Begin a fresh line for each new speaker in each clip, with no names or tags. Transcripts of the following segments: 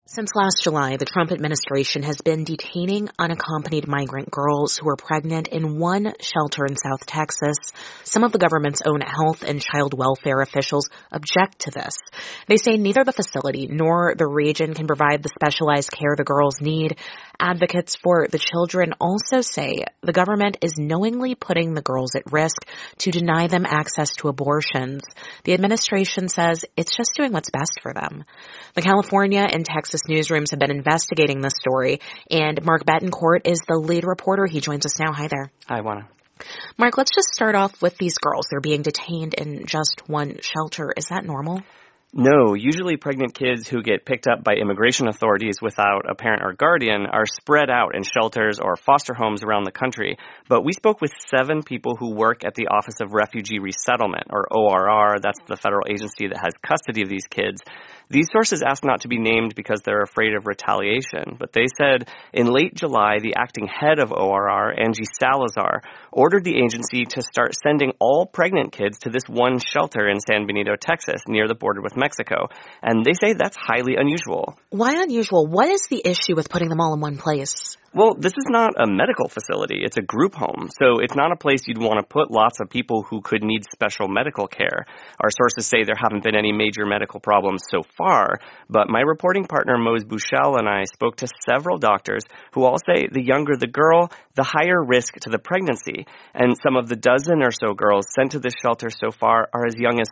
Since last July, the Trump administration has been detaining unaccompanied migrant girls who are pregnant in one shelter in South Texas. Some of the government's own health and child welfare officials object to this. They say neither the facility nor the region can provide the specialized care the girls need. Advocates for the children also say the government is knowingly putting the girls at risk to deny them access to abortions. The administration says it's just doing what's best for them. The California and Texas newsrooms have been investigating this story, and Mark Betancourt is the lead reporter. He joins us now. Hi there.
Hi, Juana.
Mark, let's just start off with these girls. They're being detained in just one shelter. Is that normal?
No, usually pregnant kids who get picked up by immigration authorities without a parent or guardian are spread out in shelters or foster homes around the country. But we spoke with 7 people who work at the Office of Refugee Resettlement, or ORR. That's the federal agency that has custody of these kids. These sources asked not to be named because they're afraid of retaliation. But they said in late July, the acting head of ORR, Angie Salazar, ordered the agency to start sending all pregnant kids to this one shelter in San Benito, Texas, near the border with Mexico. And they say that's highly unusual.
Why unusual? What is the issue with putting them all in one place?
Well, this is not a medical facility. It's a group home. So it's not a place you'd want to put lots of people who could need special medical care. Our sources say there haven't been any major medical problems so far, but my reporting partner Mose Bushell and I spoke to several doctors who all say the younger the girl, the higher risk to the pregnancy. And some of the dozen or so girls sent to this shelter so far are as young as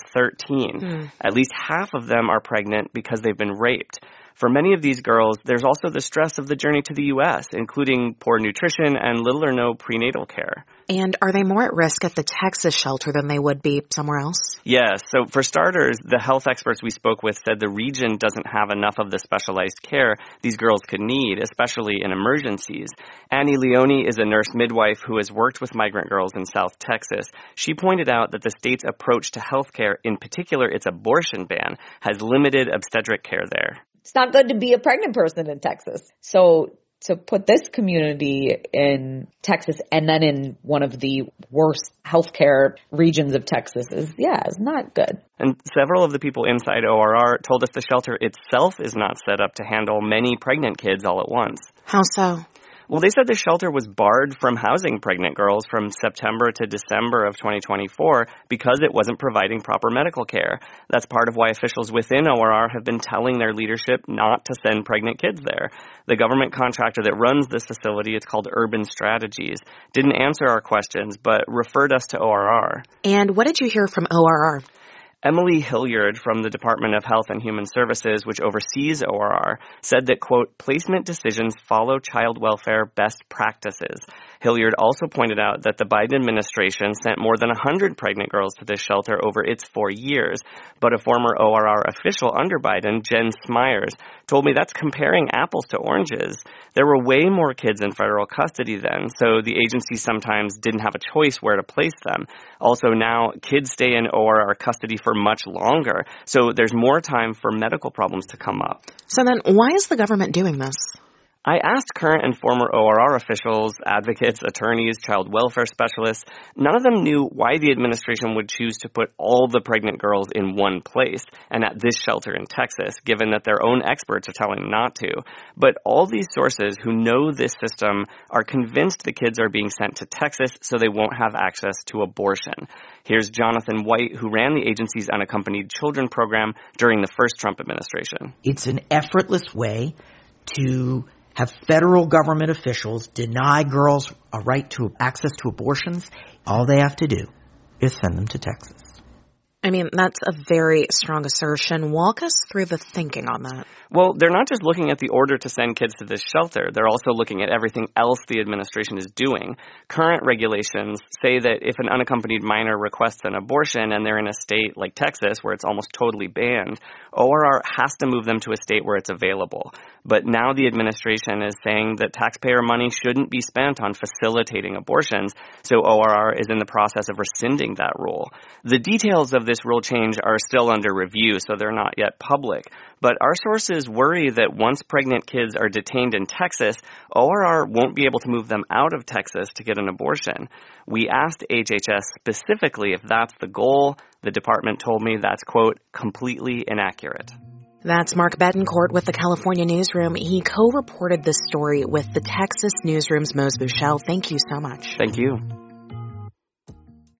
13. At least half of them are pregnant because they've been raped. For many of these girls, there's also the stress of the journey to the U.S., including poor nutrition and little or no prenatal care.
And are they more at risk at the Texas shelter than they would be somewhere else?
Yes. So for starters, the health experts we spoke with said the region doesn't have enough of the specialized care these girls could need, especially in emergencies. Annie Leone is a nurse midwife who has worked with migrant girls in South Texas. She pointed out that the state's approach to health care, in particular its abortion ban, has limited obstetric care there.
It's not good to be a pregnant person in Texas. So to put this community in Texas and then in one of the worst healthcare regions of Texas is not good.
And several of the people inside ORR told us the shelter itself is not set up to handle many pregnant kids all at once.
How so?
Well, they said the shelter was barred from housing pregnant girls from September to December of 2024 because it wasn't providing proper medical care. That's part of why officials within ORR have been telling their leadership not to send pregnant kids there. The government contractor that runs this facility, it's called Urban Strategies, didn't answer our questions but referred us to ORR.
And what did you hear from ORR?
Emily Hilliard from the Department of Health and Human Services, which oversees ORR, said that, quote, placement decisions follow child welfare best practices. Hilliard also pointed out that the Biden administration sent more than 100 pregnant girls to this shelter over its 4 years. But a former ORR official under Biden, Jen Smyers, told me that's comparing apples to oranges. There were way more kids in federal custody then, so the agency sometimes didn't have a choice where to place them. Also now, kids stay in ORR custody for much longer, so there's more time for medical problems to come up.
So then, why is the government doing this?
I asked current and former ORR officials, advocates, attorneys, child welfare specialists. None of them knew why the administration would choose to put all the pregnant girls in one place and at this shelter in Texas, given that their own experts are telling them not to. But all these sources who know this system are convinced the kids are being sent to Texas so they won't have access to abortion. Here's Jonathan White, who ran the agency's unaccompanied children program during the first Trump administration.
It's an effortless way to have federal government officials deny girls a right to access to abortions. All they have to do is send them to Texas.
I mean, that's a very strong assertion. Walk us through the thinking on that.
Well, they're not just looking at the order to send kids to this shelter. They're also looking at everything else the administration is doing. Current regulations say that if an unaccompanied minor requests an abortion and they're in a state like Texas where it's almost totally banned, ORR has to move them to a state where it's available. But now the administration is saying that taxpayer money shouldn't be spent on facilitating abortions, so ORR is in the process of rescinding that rule. The details of this rule change are still under review, so they're not yet public. But our sources worry that once pregnant kids are detained in Texas, ORR won't be able to move them out of Texas to get an abortion. We asked HHS specifically if that's the goal. The department told me that's, quote, completely inaccurate.
That's Mark Betancourt with the California Newsroom. He co-reported this story with the Texas Newsroom's Mose Buchel. Thank you so much.
Thank you.